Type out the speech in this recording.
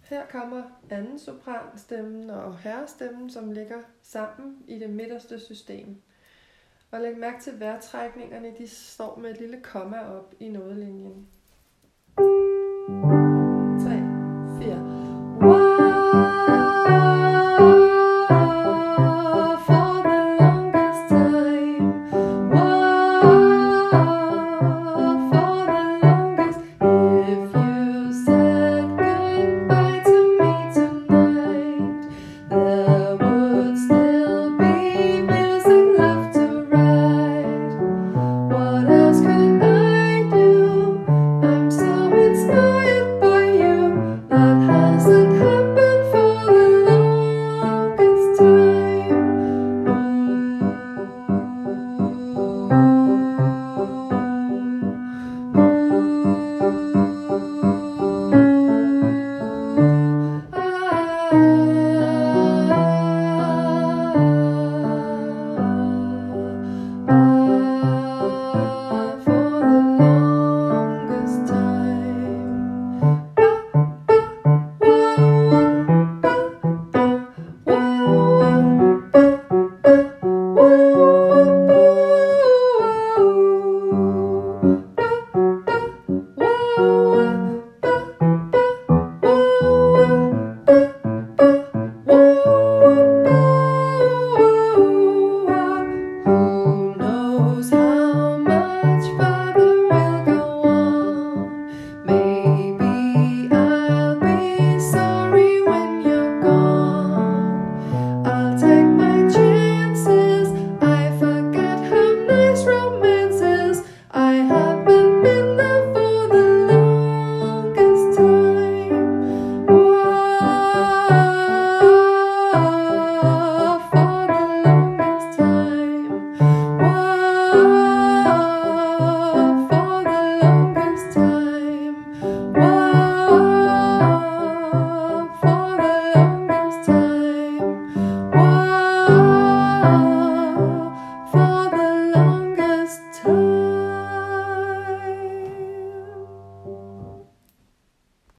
Her kommer anden sopranstemmen og herrestemmen, som ligger sammen i det midterste system. Og læg mærke til vejrtrækningerne, de står med et lille komma op i nodelinjen.